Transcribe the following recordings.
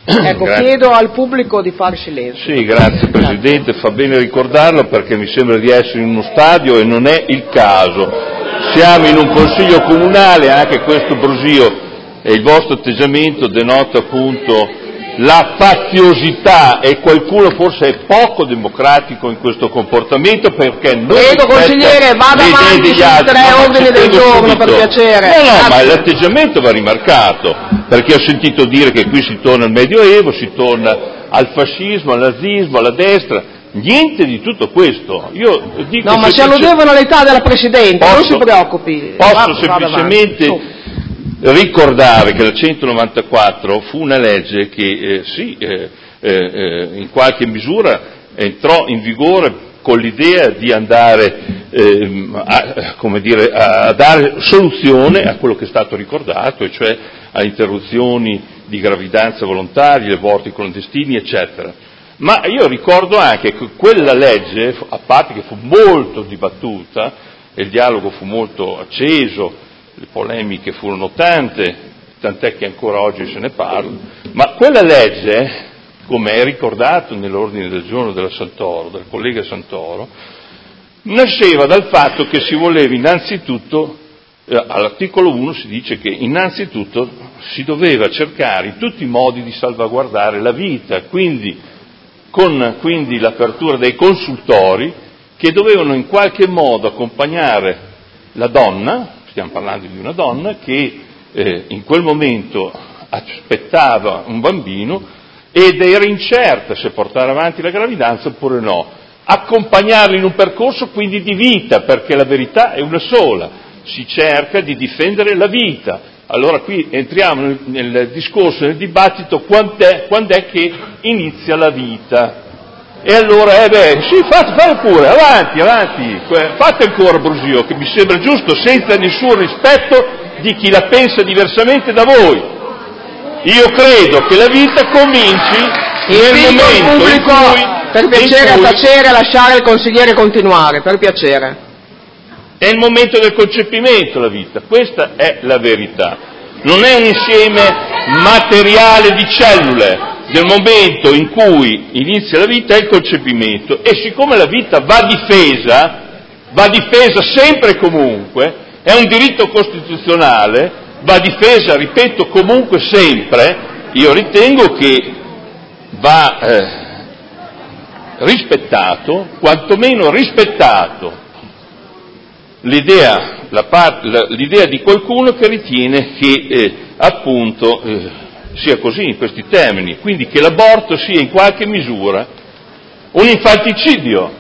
Ecco, chiedo al pubblico di fare silenzio. Sì, grazie Presidente, fa bene ricordarlo perché mi sembra di essere in uno stadio e non è il caso. Siamo in un consiglio comunale, anche questo brusio e il vostro atteggiamento denota appunto la faziosità e qualcuno forse è poco democratico in questo comportamento perché non prego consigliere, vada avanti sui 3 ordini del giorno per piacere. No, ma l'atteggiamento va rimarcato, perché ho sentito dire che qui si torna al Medioevo, si torna al fascismo, al nazismo, alla destra. Niente di tutto questo. Io dico no, ma si alludevano all'età della Presidente, non si preoccupi. Posso semplicemente ricordare che la 194 fu una legge che in qualche misura entrò in vigore con l'idea di andare a dare soluzione a quello che è stato ricordato, e cioè a interruzioni di gravidanza volontarie, aborti clandestini, eccetera. Ma io ricordo anche che quella legge, a parte che fu molto dibattuta e il dialogo fu molto acceso, le polemiche furono tant'è che ancora oggi se ne parla, ma quella legge, come è ricordato nell'ordine del giorno del collega Santoro, nasceva dal fatto che si voleva innanzitutto, all'articolo 1 si dice che innanzitutto si doveva cercare in tutti i modi di salvaguardare la vita, quindi con l'apertura dei consultori che dovevano in qualche modo accompagnare la donna. Stiamo parlando di una donna che in quel momento aspettava un bambino ed era incerta se portare avanti la gravidanza oppure no. Accompagnarla in un percorso quindi di vita, perché la verità è una sola, si cerca di difendere la vita. Allora qui entriamo nel discorso, nel dibattito, quando è che inizia la vita. E allora, sì, fate pure, avanti, fate ancora brusio, che mi sembra giusto, senza nessun rispetto di chi la pensa diversamente da voi. Io credo che la vita cominci nel momento in cui... Per piacere a tacere, lasciare il consigliere continuare, per piacere. È il momento del concepimento la vita, questa è la verità. Non è un insieme materiale di cellule. Nel momento in cui inizia la vita è il concepimento, e siccome la vita va difesa sempre e comunque, è un diritto costituzionale, va difesa, ripeto, comunque sempre, io ritengo che va rispettato, quantomeno rispettato l'idea di qualcuno che ritiene che appunto sia così in questi termini, quindi che l'aborto sia in qualche misura un infanticidio.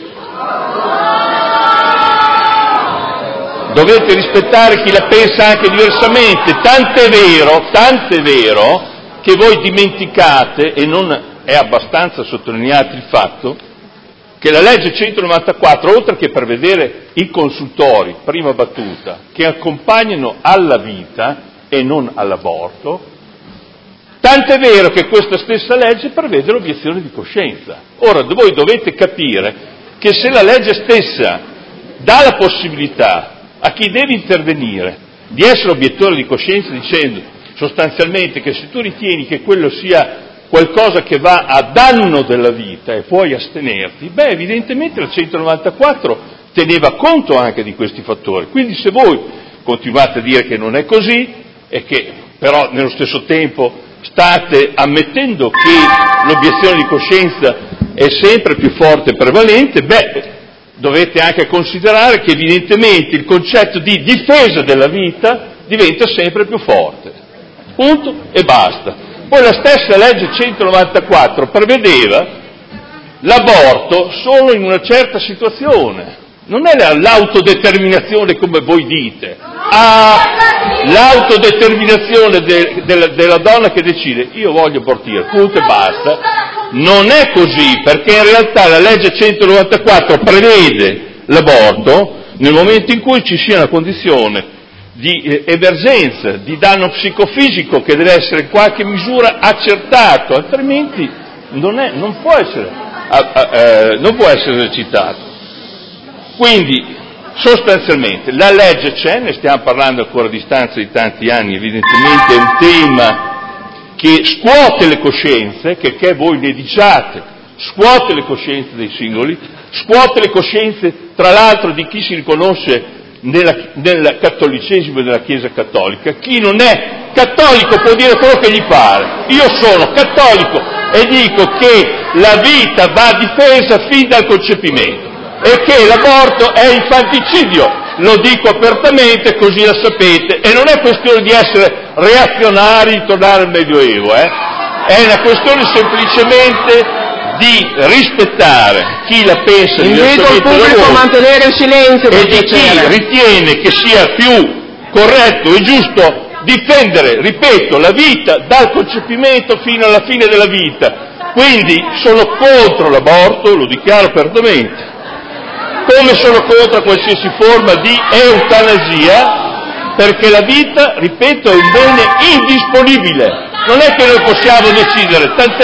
Dovete rispettare chi la pensa anche diversamente, tant'è vero che voi dimenticate, e non è abbastanza sottolineato il fatto, che la legge 194, oltre che prevedere i consultori, prima battuta, che accompagnano alla vita e non all'aborto, tant'è vero che questa stessa legge prevede l'obiezione di coscienza. Ora, voi dovete capire che se la legge stessa dà la possibilità a chi deve intervenire di essere obiettore di coscienza, dicendo sostanzialmente che se tu ritieni che quello sia qualcosa che va a danno della vita e puoi astenerti, evidentemente la 194 teneva conto anche di questi fattori. Quindi se voi continuate a dire che non è così e che però nello stesso tempo state ammettendo che l'obiezione di coscienza è sempre più forte e prevalente, dovete anche considerare che evidentemente il concetto di difesa della vita diventa sempre più forte. Punto e basta. Poi la stessa legge 194 prevedeva l'aborto solo in una certa situazione. Non è l'autodeterminazione come voi dite. L'autodeterminazione della donna che decide io voglio abortire, punto e basta. Non è così, perché in realtà la legge 194 prevede l'aborto nel momento in cui ci sia una condizione di emergenza, di danno psicofisico che deve essere in qualche misura accertato, altrimenti non può essere esercitato. Quindi, sostanzialmente, la legge c'è, ne stiamo parlando ancora a distanza di tanti anni, evidentemente è un tema che scuote le coscienze, che voi ne diciate, scuote le coscienze dei singoli, scuote le coscienze, tra l'altro, di chi si riconosce nel cattolicesimo e nella Chiesa cattolica. Chi non è cattolico può dire quello che gli pare. Io sono cattolico e dico che la vita va difesa fin dal concepimento e che l'aborto è infanticidio. Lo dico apertamente, così la sapete, e non è questione di essere reazionari, di tornare al Medioevo, è una questione semplicemente di rispettare chi la pensa diversamente da voi. Invito il pubblico a mantenere il silenzio e di chi ritiene che sia più corretto e giusto difendere, ripeto, la vita dal concepimento fino alla fine della vita. Quindi sono contro l'aborto, lo dichiaro apertamente, come sono contro qualsiasi forma di eutanasia, perché la vita, ripeto, è un bene indisponibile. Non è che noi possiamo decidere, tanto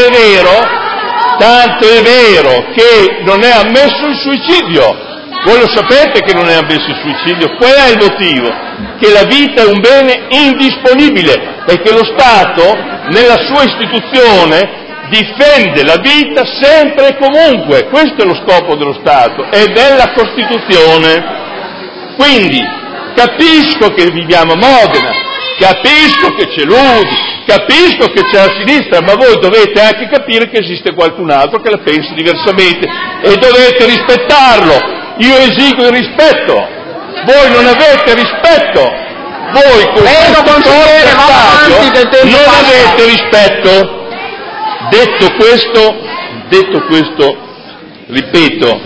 è vero che non è ammesso il suicidio. Voi lo sapete che non è ammesso il suicidio. Qual è il motivo? Che la vita è un bene indisponibile e che lo Stato, nella sua istituzione, difende la vita sempre e comunque. Questo è lo scopo dello Stato e della Costituzione. Quindi capisco che viviamo a Modena, capisco che c'è l'UDI, capisco che c'è la sinistra, ma voi dovete anche capire che esiste qualcun altro che la pensi diversamente e dovete rispettarlo. Io esigo il rispetto, voi non avete rispetto, voi con questo passaggio non avete rispetto. Detto questo, ripeto,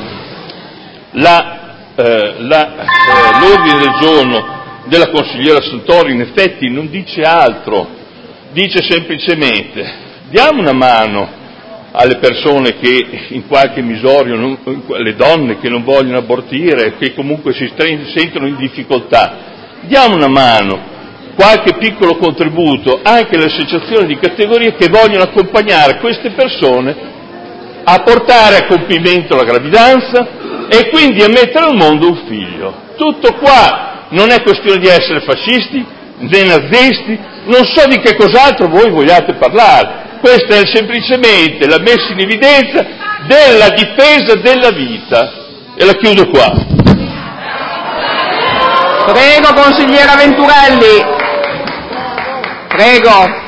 l'ordine del giorno della consigliera Santori in effetti non dice altro, dice semplicemente: diamo una mano alle persone che in qualche misura, le donne che non vogliono abortire, che comunque si sentono in difficoltà, diamo una mano, qualche piccolo contributo anche alle associazioni di categoria che vogliono accompagnare queste persone a portare a compimento la gravidanza e quindi a mettere al mondo un figlio. Tutto qua, non è questione di essere fascisti né nazisti, non so di che cos'altro voi vogliate parlare. Questa è semplicemente la messa in evidenza della difesa della vita. E la chiudo qua. Prego, consigliera Venturelli. Prego.